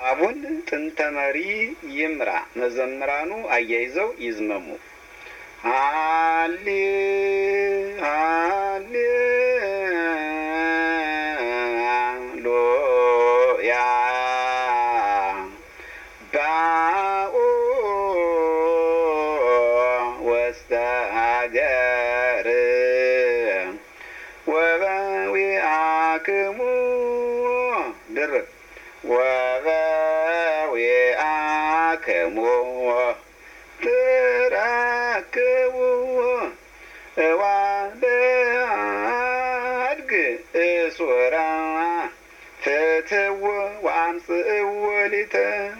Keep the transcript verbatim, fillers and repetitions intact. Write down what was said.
አቡን ጥንተ መሪ ይምራ መዘምራኑ አያይዘው ይዝመሙ። ሃሌ ሃሌ ሎያ ባኦ ወስተ ሀገር ወበዊአክሙ ድርብ ወበዊአክሙ ትረክቡ እዋደ አድግ እሱራ ፍትው ወአምጽእዎ ሊተ